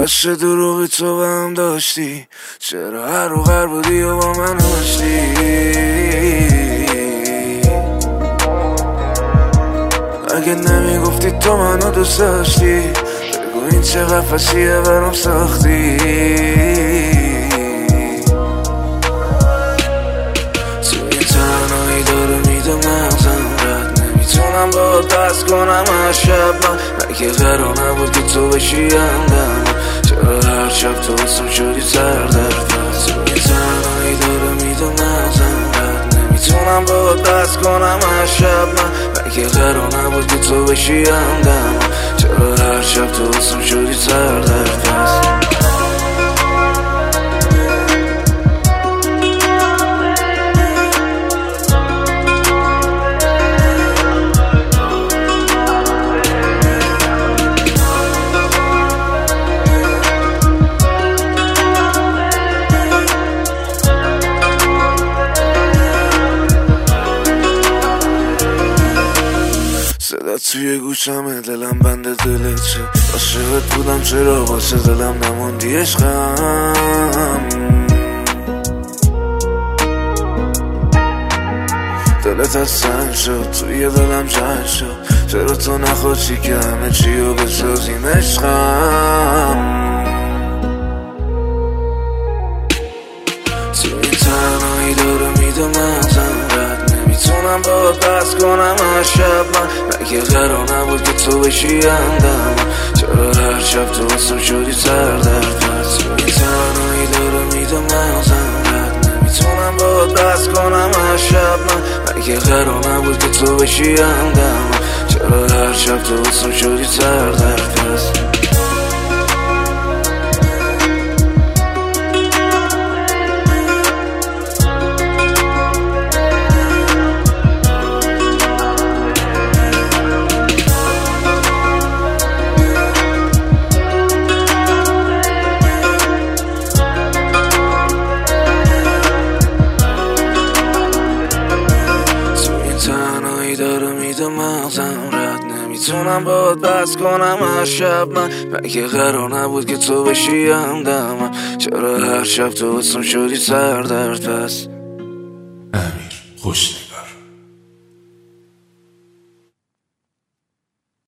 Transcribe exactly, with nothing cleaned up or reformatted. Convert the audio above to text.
عشق دروغی تو با هم داشتی، چرا هر و غر بودی و با من آشتی؟ اگه نمیگفتی تو منو دوست داشتی، بگو این چه قفصیه برام ساختی. تو این تنهایی داره میده مغزم، رد نمیتونم با دست کنم هر شب. من اگه قرار نبود که تو بشی همدم، چرا هر شب تو بسم شدی سر درد؟ تو این تنهایی داره میده مغزم، رد نمیتونم با دست کنم هر شب. من اگه قرار نبود که تو بشی همدم، چرا هر شب تو بسم شدی سر درد؟ صدا توی گوشمه، دلم بند دلت چه عاشقت بودم، چرا واسه دلم نموندی عشقم؟ دلت از سنگ شد، توی دلم جنگ شد، چرا تو نخواستی که همه چی رو بسازیم عشقم؟ تو این تنهایی داره میده مغزم، رد نمیتونم با دست کنم هر شب. من اگه قرار نبود که تو بشی همدم، چرا هر شب تو بسم شدی سر درد؟ تو این تنهایی داره میده مغزم، رد نمیتونم با دست کنم هر شب. من اگه قرار نبود که تو بشی همدم، چرا هر شب تو بسم شدی سر درد؟ تنهایی داره میده مغزم، رد نمیتونم با دست کنم هر شب. من مگه قرار نبود که تو بشی همدم، چرا هر شب تو بسم شدی سر درد؟ پس امیر خوش